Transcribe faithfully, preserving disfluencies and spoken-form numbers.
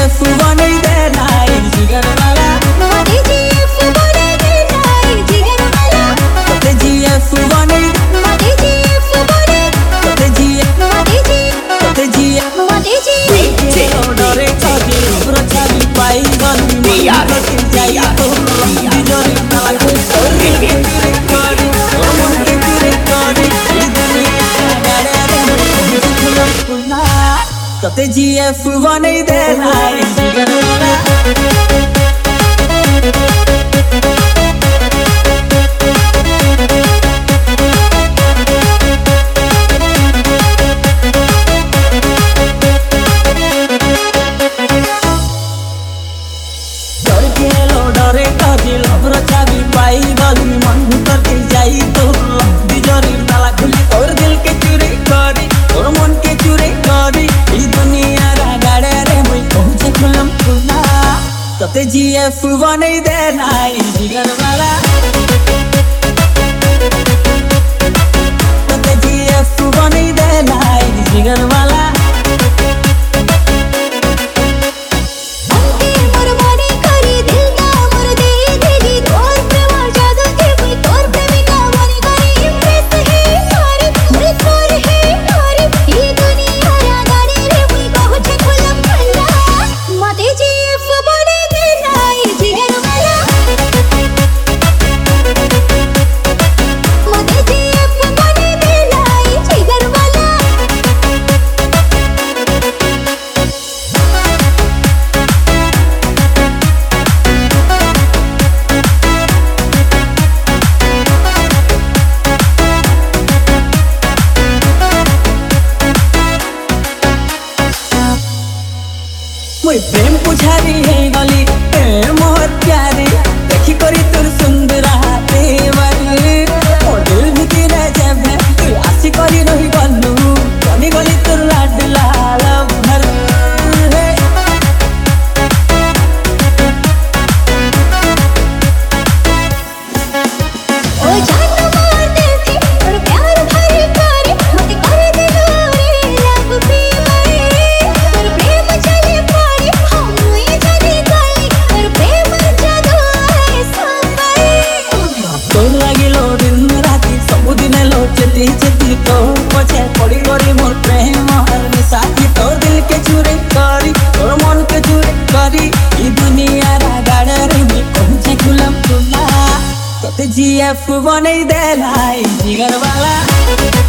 GF बनई दे नाई जिगर वाला मते जीएफ बनई दे नाई जिगर वाला तते जीएफ बनई मते जीएफ बनई तते जीएफ मते जी तते जीएफ मते जी डरे छाती रक्षा भी पाई गली मन के जाई तो बिजोरी ताला कोई सोरी के तेरे करी मन के तेरे करी दुनिया गाड़े रे तते जीएफ बनई दे नाई जिगर वाला डरे काजी लभर चाबी पाई गली मन भीतर के जाई तो बिजोरी ताला खुली और दिल के चुरी करी और मन के चुरी करी ई दुनिया रा गाड़े रे मुई पहुंचे खुलम खुला तते जीएफ बनई दे नाई जिगर वाला तते जीएफ बनई दे नाई जिगर वाला मुई प्रेम पुछारी है गली ए मोर प्यारी देखी करी तोर सुंदर हाथे वाली ओ दिल भीतर जब तू आसी करी रही गलू बनी गली तोर लाडला भर है ओ जान मार देती और प्यार भरी करे मते कर दिलो रे लब पे मरे और प्रेम चले चेती चेती तो पछे पड़ी गरी मोर प्रेम हर साथी तो दिल के चुरे करी और मन के चुरे करी ई दुनिया रा गाड़े रे मी पहुंचे खुलम खुला तते जीएफ बनई दे नाई जिगर वाला।